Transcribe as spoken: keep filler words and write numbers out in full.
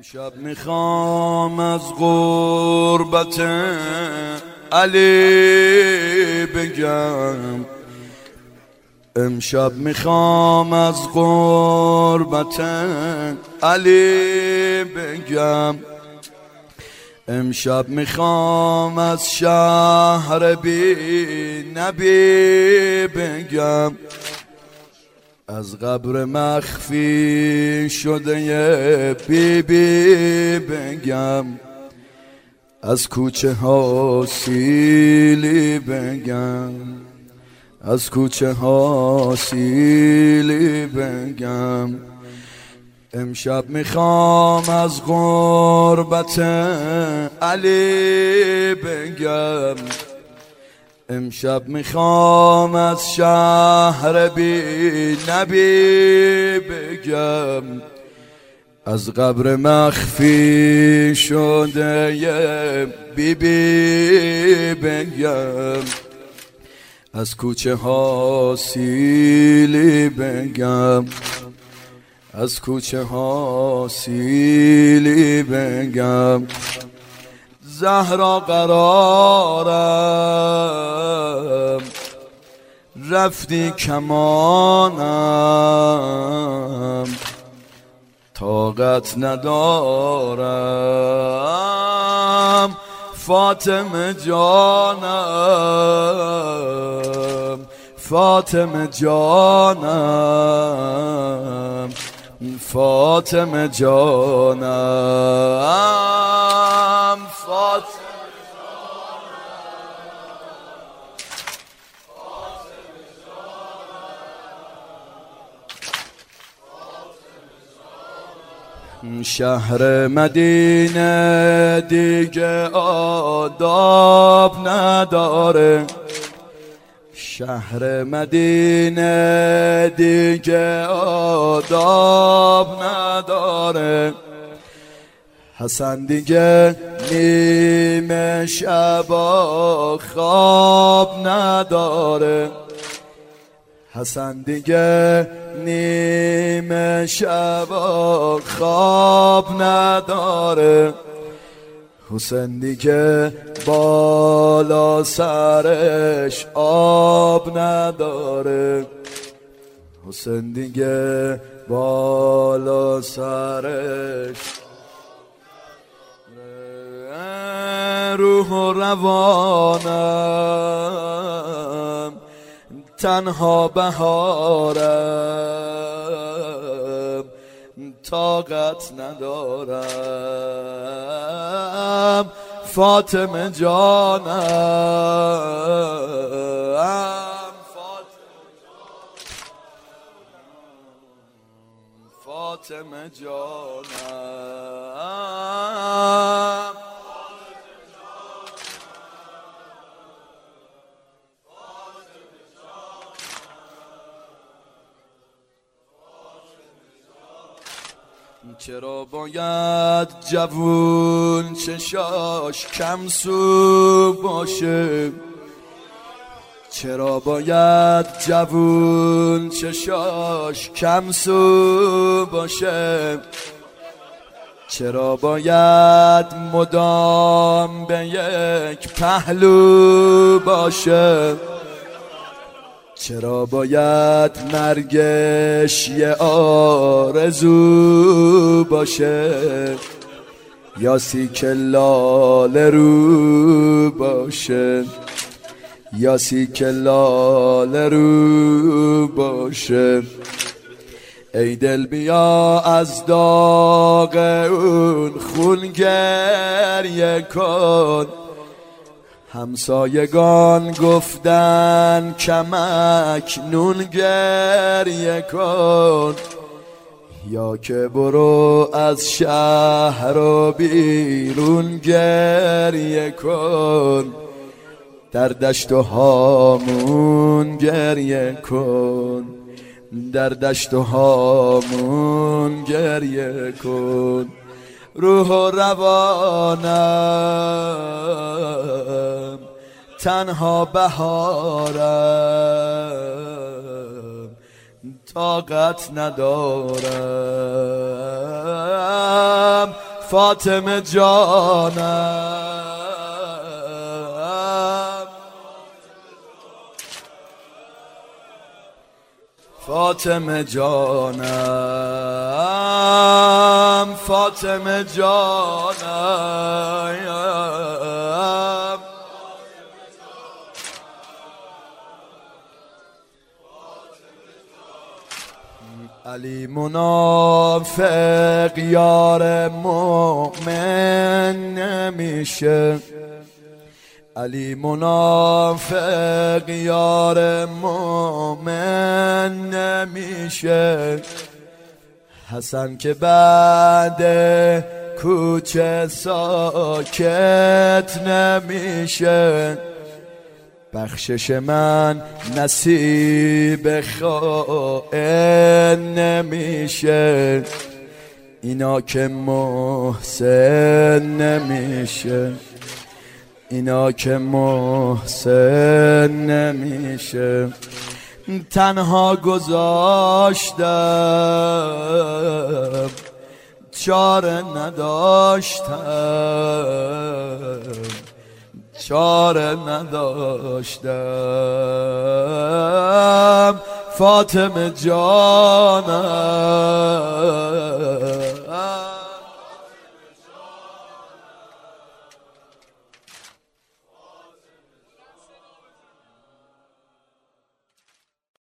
امشب میخوام از غربت علی بگم، امشب میخوام از غربت علی بگم، امشب میخوام از شهر بی نبی بگم، از قبر مخفی شده بی بی بگم، از کوچه ها سیلی بگم، از کوچه ها سیلی بگم. امشب میخوام از غربت علی بگم، امشب میخوام از شهر بی نبی بگم، از قبر مخفی شده بی بی بگم، از کوچه ها سیلی بگم، از کوچه ها سیلی بگم. زهرا قرارم رفتی کمانم، طاقت ندارم فاطمه جانم، فاطمه جانم، فاطمه جانم، فاطمه شهر مدینه دیگه آداب نداره، شهر مدینه دیگه آداب نداره، حسن دیگه نیمه شبا خواب نداره، حسن دیگه نیمه شبا خواب نداره، حسین دیگه بالا سرش آب نداره، حسین دیگه بالا سرش روح و روانم تنها بهارم، طاقت ندارم فاطمه جانم، فاطمه جانم. چرا باید جوون چشاش کم سو باشه، چرا باید جوون چشاش کم سو باشه، چرا باید مدام به یک پهلو باشه، چرا باید مرگش یه آرزو باشه، یا سیک لاله رو باشه، یا سیک لاله رو باشه. ای دل بیا از داغ اون خون گریه کن، همسایگان گفتن کمک نون گریه کن، یا که برو از شهر و بیرون گریه کن، در دشت و هامون گریه کن، در دشت و هامون گریه کن. روح و روانم تنها بهارم، طاقت ندارم فاطمه جانم، فاطمه جانم، فاطمه جانم. علی منافق یار مؤمن نمیشه، علی منافق یار مؤمن نمیشه. حسن که بعد کوچه ساکت نمیشه، بخشش من نصیب خائن نمیشه. اینا که محسن نمیشه، اینا که محسن نمیشه. تنها گذاشتم چاره نداشتم، چاره نداشتم. فاطمه جانم،